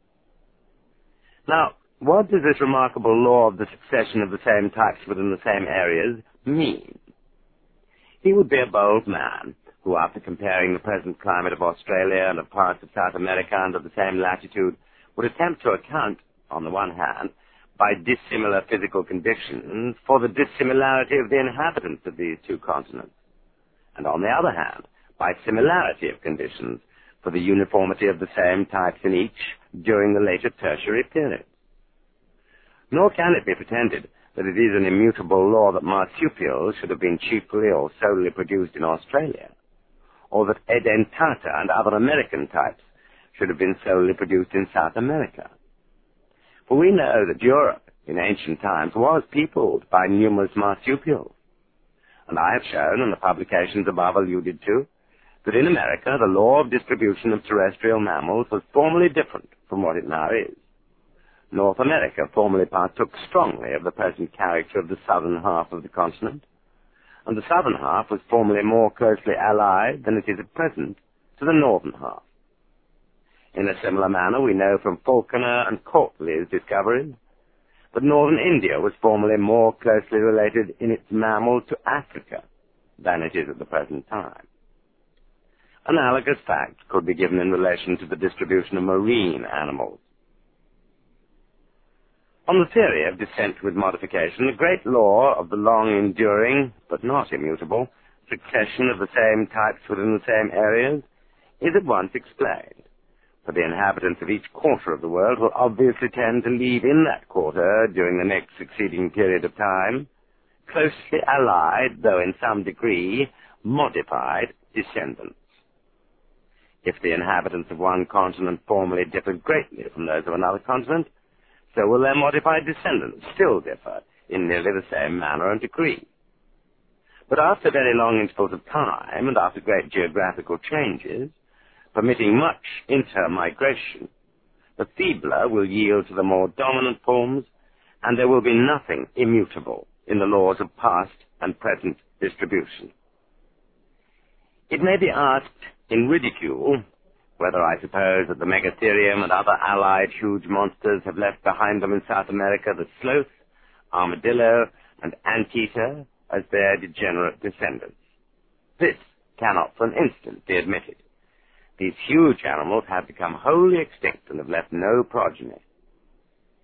Now, what does this remarkable law of the succession of the same types within the same areas mean? He would be a bold man who, after comparing the present climate of Australia and of parts of South America under the same latitude, would attempt to account, on the one hand, by dissimilar physical conditions for the dissimilarity of the inhabitants of these two continents, and on the other hand, by similarity of conditions for the uniformity of the same types in each during the later tertiary periods. Nor can it be pretended that it is an immutable law that marsupials should have been chiefly or solely produced in Australia, or that edentata and other American types should have been solely produced in South America. For we know that Europe, in ancient times, was peopled by numerous marsupials. And I have shown, in the publications above alluded to, that in America the law of distribution of terrestrial mammals was formerly different from what it now is. North America formerly partook strongly of the present character of the southern half of the continent, and the southern half was formerly more closely allied than it is at present to the northern half. In a similar manner, we know from Falconer and Courtly's discoveries that northern India was formerly more closely related in its mammals to Africa than it is at the present time. Analogous facts could be given in relation to the distribution of marine animals. On the theory of descent with modification, the great law of the long-enduring, but not immutable, succession of the same types within the same areas is at once explained. For the inhabitants of each quarter of the world will obviously tend to leave in that quarter, during the next succeeding period of time, closely allied, though in some degree, modified descendants. If the inhabitants of one continent formerly differed greatly from those of another continent, so will their modified descendants still differ in nearly the same manner and degree. But after very long intervals of time, and after great geographical changes, permitting much intermigration, the feebler will yield to the more dominant forms, and there will be nothing immutable in the laws of past and present distribution. It may be asked in ridicule whether I suppose that the megatherium and other allied huge monsters have left behind them in South America the sloth, armadillo, and anteater as their degenerate descendants. This cannot for an instant be admitted. These huge animals have become wholly extinct and have left no progeny.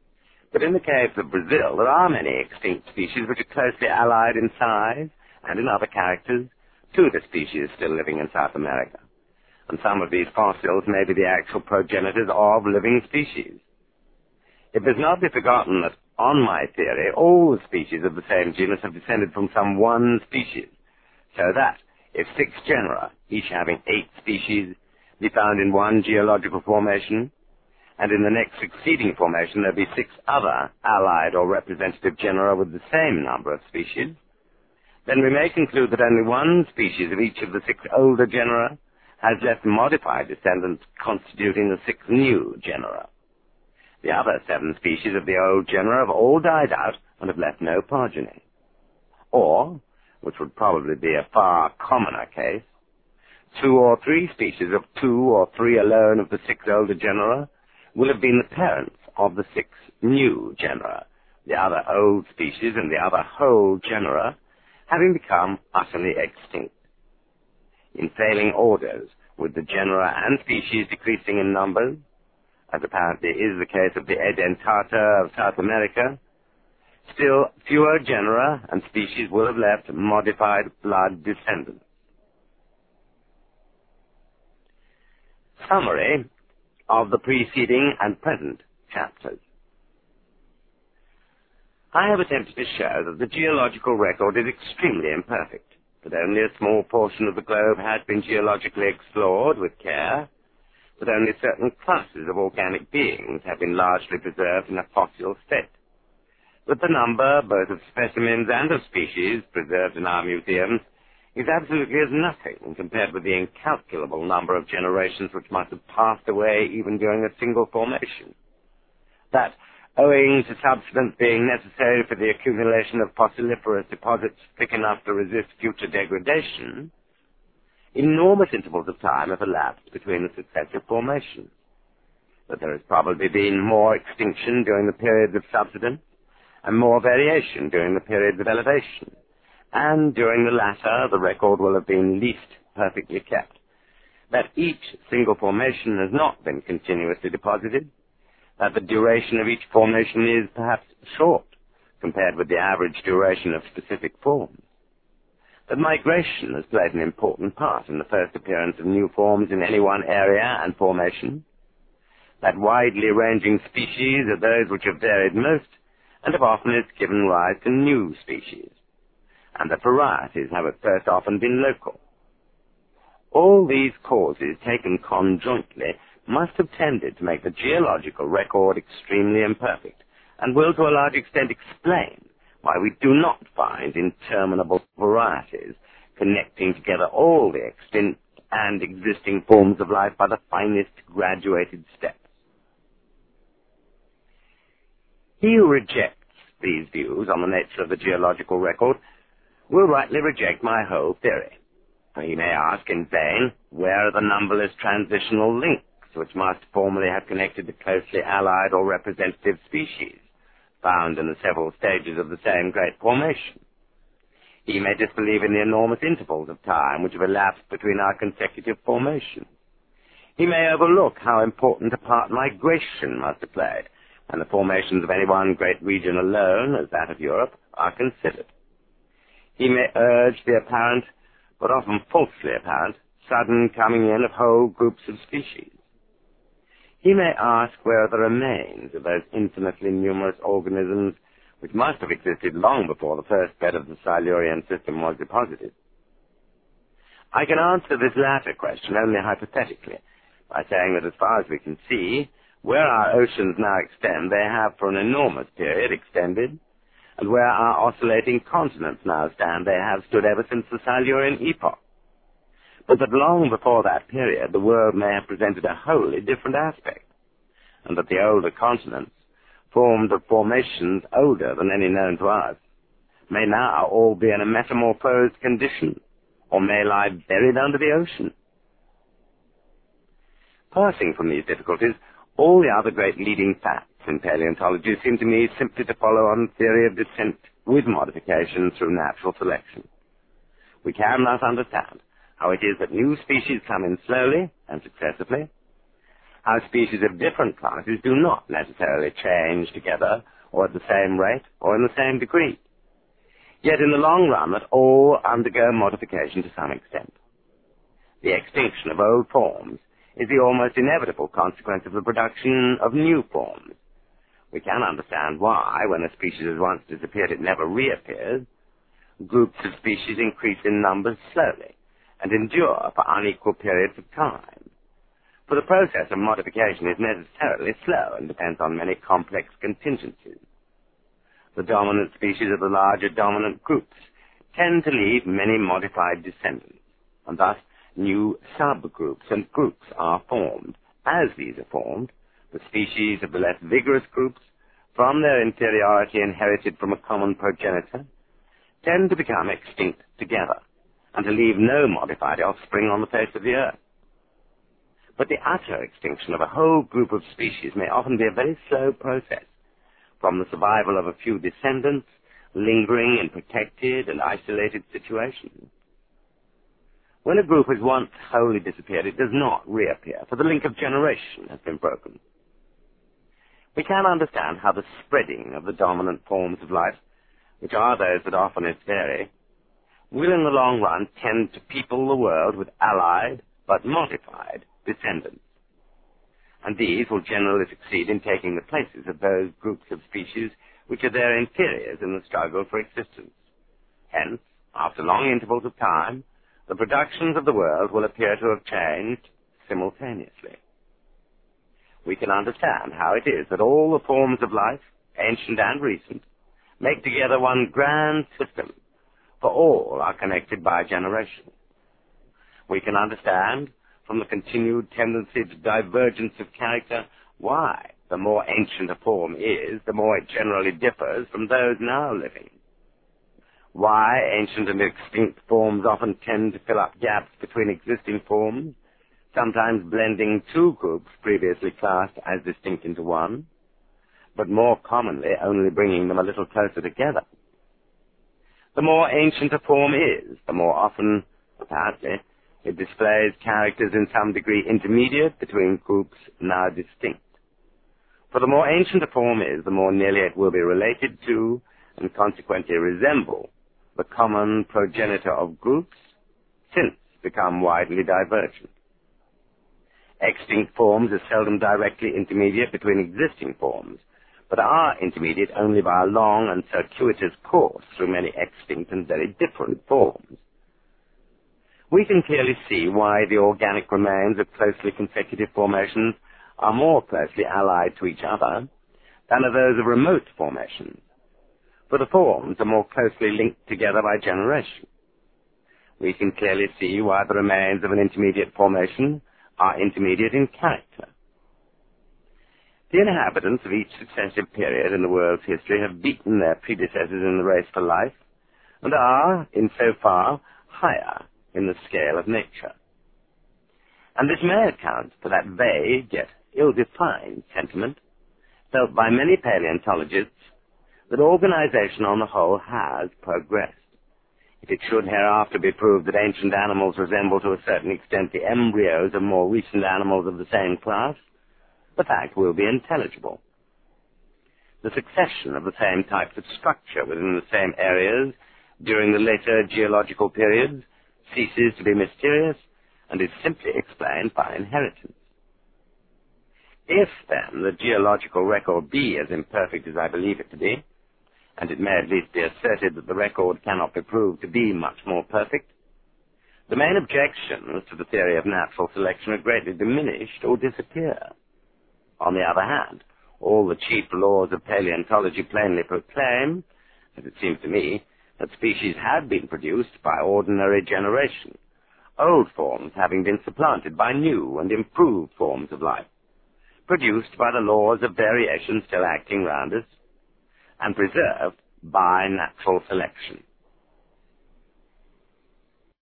But in the case of Brazil, there are many extinct species which are closely allied in size and in other characters to the species still living in South America. And some of these fossils may be the actual progenitors of living species. It must not be forgotten that, on my theory, all species of the same genus have descended from some one species, so that, if 6 genera, each having 8 species, be found in one geological formation, and in the next succeeding formation there be 6 other allied or representative genera with the same number of species, then we may conclude that only one species of each of the 6 older genera has left modified descendants constituting the 6 new genera. The other 7 species of the old genera have all died out and have left no progeny. Or, which would probably be a far commoner case, 2 or 3 species of 2 or 3 alone of the 6 older genera will have been the parents of the 6 new genera, the other old species and the other whole genera having become utterly extinct. In failing orders, with the genera and species decreasing in numbers, as apparently is the case of the Edentata of South America, still fewer genera and species will have left modified blood descendants. Summary of the preceding and present chapters. I have attempted to show that the geological record is extremely imperfect, that only a small portion of the globe has been geologically explored with care, that only certain classes of organic beings have been largely preserved in a fossil state, that the number both of specimens and of species preserved in our museums is absolutely as nothing compared with the incalculable number of generations which must have passed away even during a single formation, that, owing to substance being necessary for the accumulation of fossiliferous deposits thick enough to resist future degradation, enormous intervals of time have elapsed between the successive formations, that there has probably been more extinction during the periods of subsidence, and more variation during the periods of elevation, and during the latter the record will have been least perfectly kept, that each single formation has not been continuously deposited, that the duration of each formation is perhaps short compared with the average duration of specific forms, that migration has played an important part in the first appearance of new forms in any one area and formation, that widely ranging species are those which have varied most and have oftenest given rise to new species, and that varieties have at first often been local. All these causes, taken conjointly, must have tended to make the geological record extremely imperfect, and will to a large extent explain why we do not find interminable varieties connecting together all the extinct and existing forms of life by the finest graduated steps. He who rejects these views on the nature of the geological record will rightly reject my whole theory. He may ask in vain, where are the numberless transitional links which must formerly have connected the closely allied or representative species found in the several stages of the same great formation? He may disbelieve in the enormous intervals of time which have elapsed between our consecutive formations. He may overlook how important a part migration must have played, and the formations of any one great region alone, as that of Europe, are considered. He may urge the apparent, but often falsely apparent, sudden coming in of whole groups of species. He may ask where are the remains of those infinitely numerous organisms which must have existed long before the first bed of the Silurian system was deposited. I can answer this latter question only hypothetically, by saying that as far as we can see, where our oceans now extend, they have for an enormous period extended, and where our oscillating continents now stand, they have stood ever since the Silurian epoch. But that long before that period, the world may have presented a wholly different aspect, and that the older continents, formed of formations older than any known to us, may now all be in a metamorphosed condition, or may lie buried under the ocean. Passing from these difficulties, all the other great leading facts in paleontology seem to me simply to follow on the theory of descent with modification through natural selection. We can thus understand how it is that new species come in slowly and successively, how species of different classes do not necessarily change together or at the same rate, or in the same degree. Yet in the long run, that all undergo modification to some extent. The extinction of old forms is the almost inevitable consequence of the production of new forms. We can understand why, when a species has once disappeared, it never reappears. Groups of species increase in numbers slowly and endure for unequal periods of time. For the process of modification is necessarily slow and depends on many complex contingencies. The dominant species of the larger dominant groups tend to leave many modified descendants, and thus new subgroups and groups are formed. As these are formed, the species of the less vigorous groups, from their interiority inherited from a common progenitor, tend to become extinct together, and to leave no modified offspring on the face of the earth. But the utter extinction of a whole group of species may often be a very slow process, from the survival of a few descendants lingering in protected and isolated situations. When a group has once wholly disappeared, it does not reappear, for the link of generation has been broken. We can understand how the spreading of the dominant forms of life, which are those that oftenest vary, will in the long run tend to people the world with allied but modified descendants. And these will generally succeed in taking the places of those groups of species which are their inferiors in the struggle for existence. Hence, after long intervals of time, the productions of the world will appear to have changed simultaneously. We can understand how it is that all the forms of life, ancient and recent, make together one grand system, for all are connected by generation. We can understand, from the continued tendency to divergence of character, why the more ancient a form is, the more it generally differs from those now living. Why ancient and extinct forms often tend to fill up gaps between existing forms, sometimes blending two groups previously classed as distinct into one, but more commonly only bringing them a little closer together. The more ancient a form is, the more often, apparently, it displays characters in some degree intermediate between groups now distinct. For the more ancient a form is, the more nearly it will be related to, and consequently resemble, the common progenitor of groups, since become widely divergent. Extinct forms are seldom directly intermediate between existing forms, but are intermediate only by a long and circuitous course through many extinct and very different forms. We can clearly see why the organic remains of closely consecutive formations are more closely allied to each other than are those of remote formations, for the forms are more closely linked together by generation. We can clearly see why the remains of an intermediate formation are intermediate in character. The inhabitants of each successive period in the world's history have beaten their predecessors in the race for life, and are, in so far, higher in the scale of nature. And this may account for that vague yet ill-defined sentiment felt by many paleontologists that organization on the whole has progressed. If it should hereafter be proved that ancient animals resemble to a certain extent the embryos of more recent animals of the same class, the fact will be intelligible. The succession of the same types of structure within the same areas during the later geological periods ceases to be mysterious and is simply explained by inheritance. If, then, the geological record be as imperfect as I believe it to be, and it may at least be asserted that the record cannot be proved to be much more perfect, the main objections to the theory of natural selection are greatly diminished or disappear. On the other hand, all the chief laws of paleontology plainly proclaim, as it seems to me, that species have been produced by ordinary generation, old forms having been supplanted by new and improved forms of life, produced by the laws of variation still acting round us, and preserved by natural selection.